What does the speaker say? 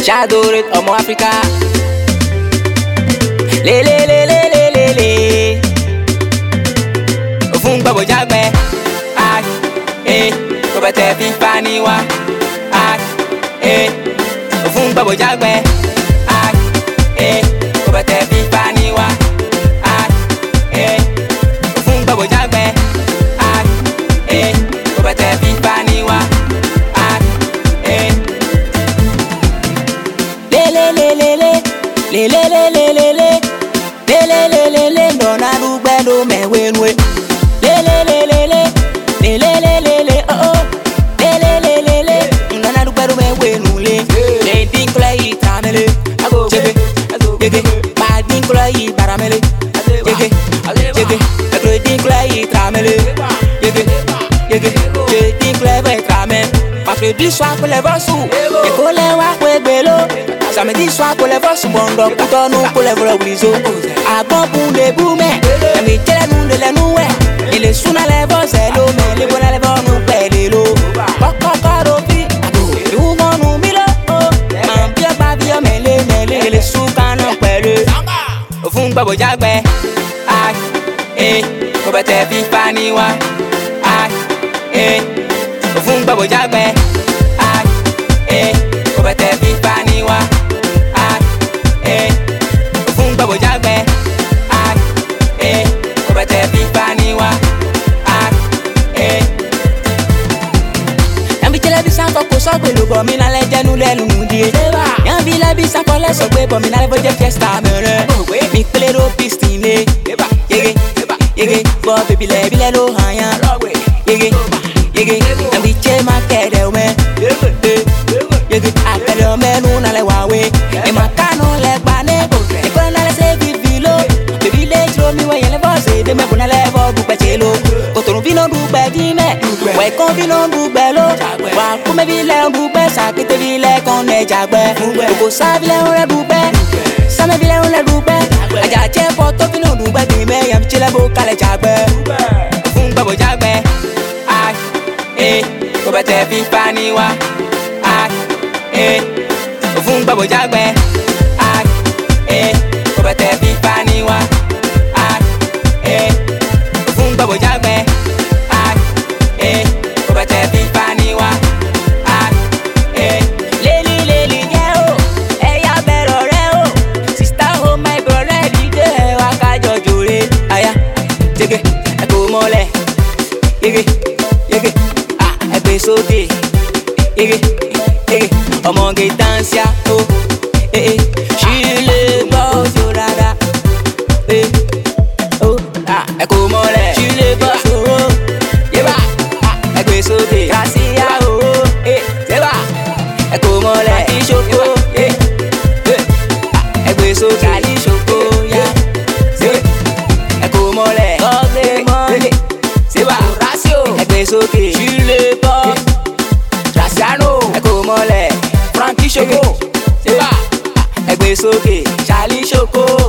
Shadow Red ọmọ Africa. Lelelelelelele. Òfun gbàgbọ́ jágbẹ́. Kò bẹ̀tẹ̀ fífa ni wá. Òfun gbàgbọ́ jágbẹ́. Kò bẹ̀tẹ̀ fífa ni wá. Òfun gbàgbọ́ jágbẹ́. Kò bẹ̀tẹ̀ fífa ni wá. Lelelelelele ndona lugbedo mewenwe. Lelelelelele oh lelelelele ndona lugbedo mewenule. Le dinkle itamele jege jege ma dinkle ibaramele jege jege le dinkle itamele jege jege le dinkle bekrame. Mercredi soir pour les voisous, et pour les voir pour bélo. Samedi soir pour les voisous, bon donc pour nous pour les vols briso. À bon pour les boumets, mais quel nous de la nouée. Et les sous dans les vols c'est l'eau, mais les bonnes les vols nous pèlent l'eau. Coco caropi, nous bon nous milo. Man bien pas bien mêlé, les sous quand on pèle. Au fond babo jagbe, ko bete pipa ni wa. Au fond babo jagbe. Kò bẹ̀tẹ̀ fífa ni wá. Òfun gbàgbọ́ jágbẹ́. Kò bẹ̀tẹ̀ fífa ni wá. Yànbí tẹlifíṣàn kọ́ kó sọ́gbè ló bọ̀ mí lálẹ́ jẹ́nu lẹ́nu nùdíye. Yànbí lẹ́bíṣàn kọ́ lẹ́sọ̀ gbé bọ̀ mí lálẹ́ bọ́jẹ́ fiesta mẹ́rẹ́. Mi pélé ló pistinle. Yege yege bọ́ bèbí lẹ́bílẹ̀ ló hàn yàn. Yege yege yànbí tẹ́ máa kẹ́ẹ̀dẹ̀ wẹ́. Appelle au menu dans les Huawei. Et ma canon les banés. Et quand on a laissé vivre le village, mi voyait les bosses. De mes bonnes lèvres, vous pêchez l'eau. Quand on vit dans le double, dis-moi. Ouais, quand on vit dans le double, ouais, pour mes villains, on double. Ça qui te villain, qu'on est jagbe. Pour ça, villain, on est double. Ça me villain, on est double. Aja, tiens, pour toi, villin, on double. Dis-moi, y'a un petit labo, calé jagbe. Fun babo jagbe. Kò bẹ̀tẹ̀ fífa ni wá. Òfun gbàgbọ́ jágbẹ́. Kò bẹ̀tẹ̀ fífa ni wá. Òfun gbàgbọ́ jágbẹ́. Kò bẹ̀tẹ̀ fífa ni wá. Lélí yẹ́ o, ẹ̀yà bẹ̀rọ̀ rẹ o. Sista o my brother dídé ẹ̀wà kájọ jòrè. Aya jege ẹ kò mọ́lẹ̀. Yege yege ẹgbẹ́ sókè. Yege yege ọmọge dansia o. Ṣílè bọ́ọ̀sù rárá. Ẹ kò mọ́lẹ̀. Ṣílè bọ́ọ̀sù o. Yébà ẹgbẹ́ sókè. Kàṣíyà o. Yébà ẹ kò mọ́lẹ̀. Kàṣí ṣoko. Ẹgbẹ́ sókè. Kàṣí ṣoko yá. Ẹ kò mọ́lẹ̀. Ọ̀gbẹ́ mọ́lẹ̀. Yébà ẹgbẹ́ sókè. Ṣílè bọ́ọ̀sù. Rasiano ẹ kò mọ́lẹ̀. Frankie Shoko ẹgbẹ́ sókè. Charlie Shoko.